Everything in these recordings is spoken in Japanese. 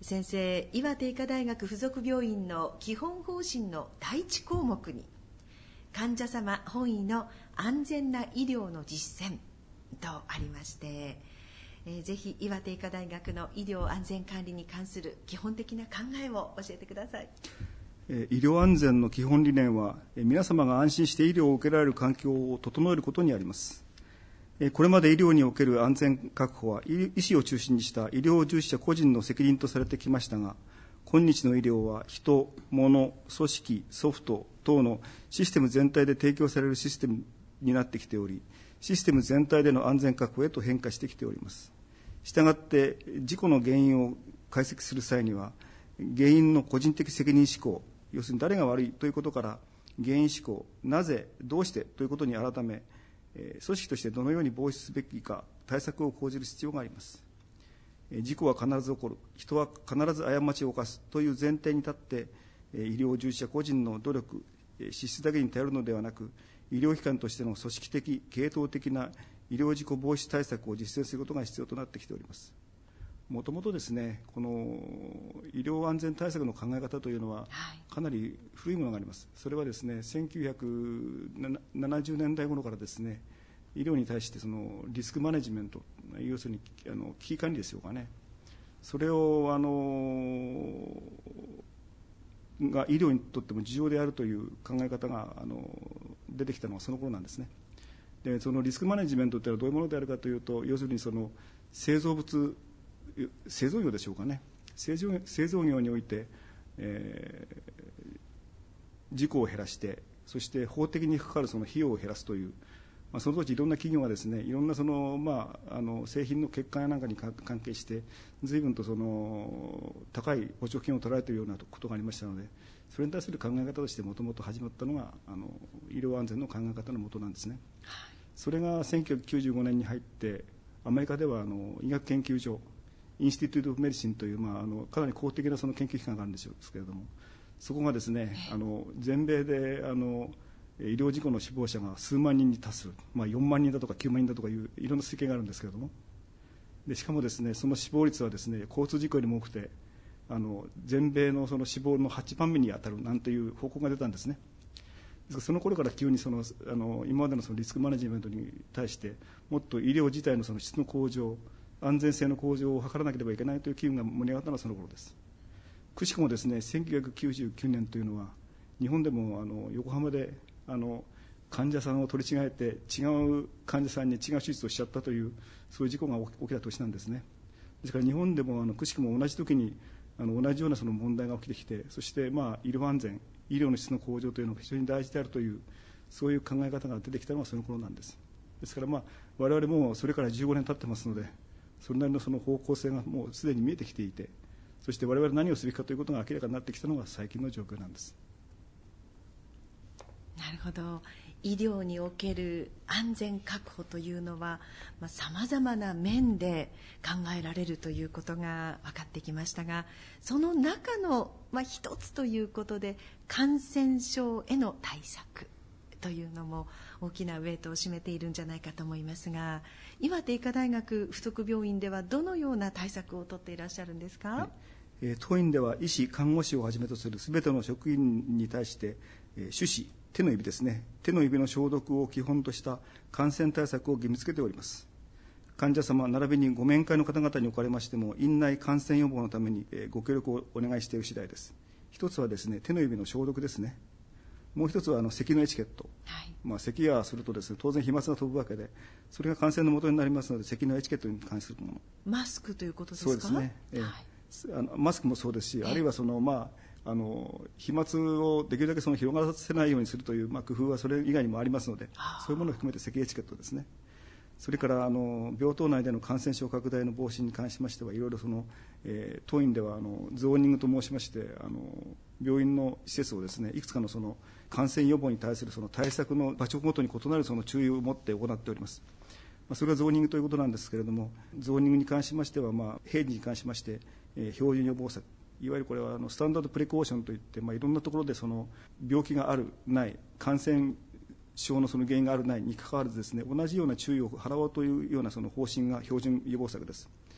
先生、岩手医科大学附属病院の基本方針の第一項目に、患者様本位の安全な医療の実践とありまして、ぜひ岩手医科大学の医療安全管理に関する基本的な考えを教えてください。 医療安全の基本理念は、皆様が安心して医療を受けられる環境を整えることにあります。これまで医療における安全確保は医師を中心にした医療従事者個人の責任とされてきましたが、今日の医療は人、物、組織、ソフト等のシステム全体で提供されるシステムになってきており、システム全体での安全確保へと変化してきております。したがって事故の原因を解析する際には、原因の個人的責任思考、要するに誰が悪いということから原因思考、なぜ、どうしてということに改め、組織としてどのように防止すべきか対策を講じる必要があります。事故は必ず起こる、人は必ず過ちを犯すという前提に立って、医療従事者個人の努力、資質だけに頼るのではなく、医療機関としての組織的、系統的な医療事故防止対策を実践することが必要となってきております。もともとですね、この医療安全対策の考え方というのはかなり古いものがあります。それはですね、1970年代頃からですね、医療に対してそのリスクマネジメント、要するに危機管理ですよかね、それをが医療にとっても重要であるという考え方が出てきたのはその頃なんですね。で、そのリスクマネジメントというのはどういうものであるかというと、要するにその製造業でしょうかね、製造業において、事故を減らして、そして法的にかかるその費用を減らすという、その当時いろんな企業がですね、いろんなその、製品の欠陥やなんかに関係して随分とその高い補助金を取られているようなことがありましたので、それに対する考え方としてもともと始まったのが医療安全の考え方のもとなんですね。それが1995年に入って、アメリカでは医学研究所、インスティテュート・オブ・メディシンという、かなり公的なその研究機関があるんですけれども、そこがですね、全米で医療事故の死亡者が数万人に達する、4万人だとか9万人だとかいういろんな推計があるんですけれども、でしかもですね、その死亡率はですね、交通事故よりも多くて、全米のその死亡の8番目に当たるなんていう報告が出たんですね。ですからその頃から急に今までのそのリスクマネジメントに対してもっと医療自体のその質の向上、安全性の向上を図らなければいけないという機運が盛り上がったのはその頃です。くしくもですね、1999年というのは日本でも横浜で患者さんを取り違えて違う患者さんに違う手術をしちゃったという、そういう事故が起きた年なんですね。ですから日本でもくしくも同じ時に同じようなその問題が起きてきて、そして医療安全、医療の質の向上というのが非常に大事であるという、そういう考え方が出てきたのはその頃なんです。ですから我々もそれから15年経ってますので、それなりのその方向性がもうすでに見えてきていて、そして我々何をすべきかということが明らかになってきたのが最近の状況なんです。 なるほど。医療における安全確保というのはさまざまな面で考えられるということが分かってきましたが、その中の一つということで感染症への対策というのも大きなウェイトを占めているんじゃないかと思いますが、岩手医科大学附属病院ではどのような対策を取っていらっしゃるんですか？ 当院では医師、看護師をはじめとするすべての職員に対して、手指、手の指ですね、手の指の消毒を基本とした感染対策を義務付けております。患者様並びにご面会の方々におかれましても、院内感染予防のためにご協力をお願いしている次第です。一つはですね、手の指の消毒ですね。もう一つは咳のエチケット、咳がするとですね、当然飛沫が飛ぶわけで、それが感染の元になりますので、咳のエチケットに関するもの、 マスクということですか？ そうですね、マスクもそうですし、あるいは飛沫をできるだけ広がらせないようにするという、工夫はそれ以外にもありますので、そういうものを含めて咳エチケットですね。それから病棟内での感染症拡大の防止に関しましては、いろいろ当院ではゾーニングと申しまして、病院の施設をですね、いくつかの感染予防に対する対策の場所ごとに異なる注意を持って行っております。それがゾーニングということなんですけれども、ゾーニングに関しましては、平時に関しまして、標準予防策、いわゆるこれはスタンダードプレコーションといって、いろんなところで病気があるない感染症の原因があるないにかかわらずですね、同じような注意を払おうというような方針が標準予防策です。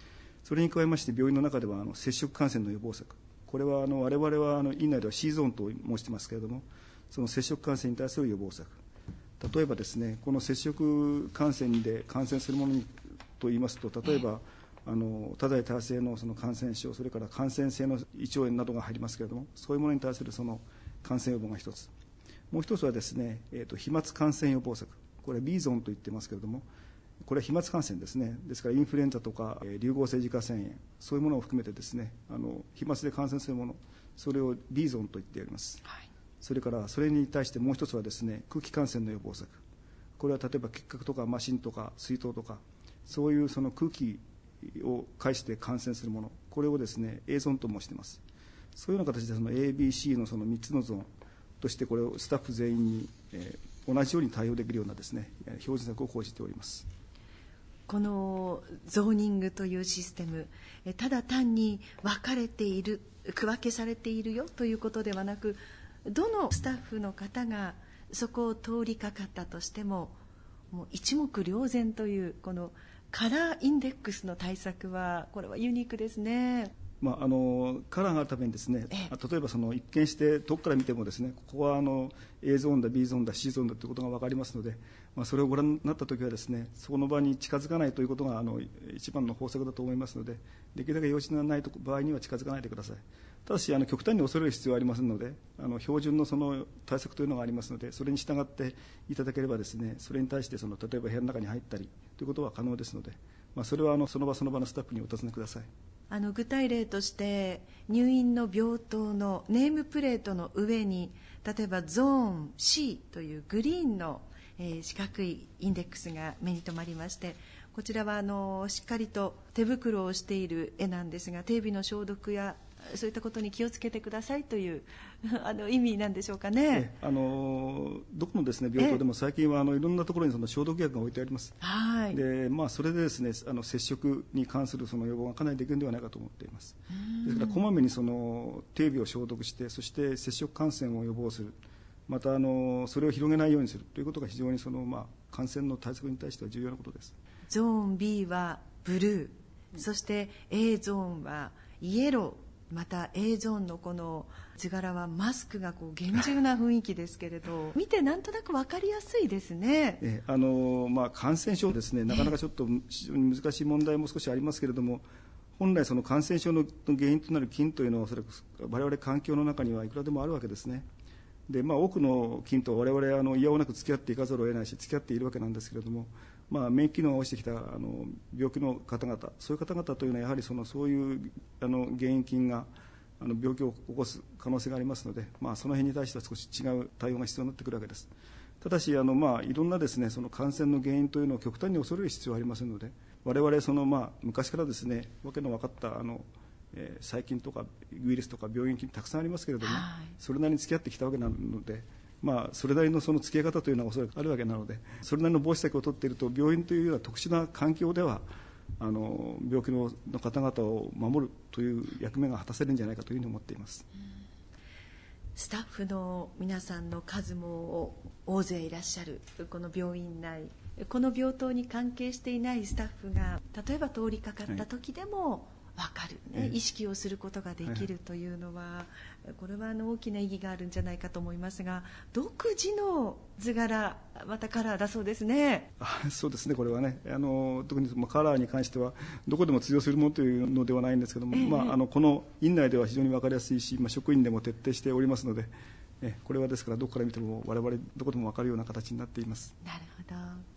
それに加えまして病院の中では接触感染の予防策、これは我々は院内では C ゾーンと申してますけれども、その接触感染に対する予防策、例えばですね、この接触感染で感染するものといいますと、例えば多剤多性のその感染症、それから感染性の胃腸炎などが入りますけれども、そういうものに対するその感染予防が一つ、もう一つはですね、飛沫感染予防策、これは B ゾーンと言ってますけれども、これは飛沫感染ですね。ですからインフルエンザとか流行性自家腺炎、そういうものを含めてですね、飛沫で感染するもの、それを B ゾーンと言っております、はい。それからそれに対してもう一つはですね、空気感染の予防策、これは例えば結核とか麻疹とか水痘とか、そういうその空気を介して感染するもの、これをですね A ゾーンと申しています。そういうような形でその ABC のその3つのゾーンとして、これをスタッフ全員に、同じように対応できるようなですね標準策を講じております。 このゾーニングというシステム、ただ単に分かれている、区分けされているよということではなく、どのスタッフの方がそこを通りかかったとしても、もう一目瞭然というこのカラーインデックスの対策は、これはユニークですね。 カラーがあるためにですね、例えばその一見して遠くから見てもですね、ここはA ゾーンだ B ゾーンだ C ゾーンだということが分かりますので、それをご覧になったときはですね、その場に近づかないということが一番の方策だと思いますので、できるだけ用事がない場合には近づかないでください。ただし極端に恐れる必要はありませんので、標準のその対策というのがありますので、それに従っていただければですね、それに対して例えば部屋の中に入ったりということは可能ですので、それはその場その場のスタッフにお尋ねください。 具体例として入院の病棟のネームプレートの上に、例えばゾーン C というグリーンの、四角いインデックスが目に留まりまして、こちらはしっかりと手袋をしている絵なんですが、手指の消毒やそういったことに気をつけてくださいという意味なんでしょうかね。 どこのですね病棟でも最近はいろんなところにその消毒薬が置いてあります。 はい。 でそれでですね接触に関するその予防がかなりできるのではないかと思っています。ですからこまめにその手指を消毒して、そして接触感染を予防する、またそれを広げないようにするということが非常に感染の対策に対しては重要なことです。 ゾーン B はブルー、そして A ゾーンはイエロー、また A ゾーンのこの図柄はマスクが厳重な雰囲気ですけれど、見てなんとなく分かりやすいですね。 感染症ですね、なかなかちょっと非常に難しい問題も少しありますけれども、本来その感染症の原因となる菌というのはおそらく我々環境の中にはいくらでもあるわけですね。で多くの菌と我々いやおなく付き合っていかざるを得ないし、付き合っているわけなんですけれども、免疫機能が落ちてきた病気の方々、そういう方々というのはやはりそういう原因菌が病気を起こす可能性がありますので、その辺に対しては少し違う対応が必要になってくるわけです。ただしいろんなですねその感染の原因というのを極端に恐れる必要はありませんので、我々昔からですねわけの分かった細菌とかウイルスとか病原菌たくさんありますけれども、それなりに付き合ってきたわけなので、それなりのその付き合い方というのはおそらくあるわけなので、それなりの防止策を取っていると、病院というような特殊な環境では病気の方々を守るという役目が果たせるんじゃないかというふうに思っています。 スタッフの皆さんの数も大勢いらっしゃるこの病院内、この病棟に関係していないスタッフが例えば通りかかった時でも分かる、意識をすることができるというのは、これは大きな意義があるんじゃないかと思いますが、独自の図柄、またカラーだそうですね。 そうですね、これはね特にカラーに関してはどこでも通用するものというのではないんですけども、この院内では非常に分かりやすいし、職員でも徹底しておりますので、これはですからどこから見ても我々どこでも分かるような形になっています。 なるほど。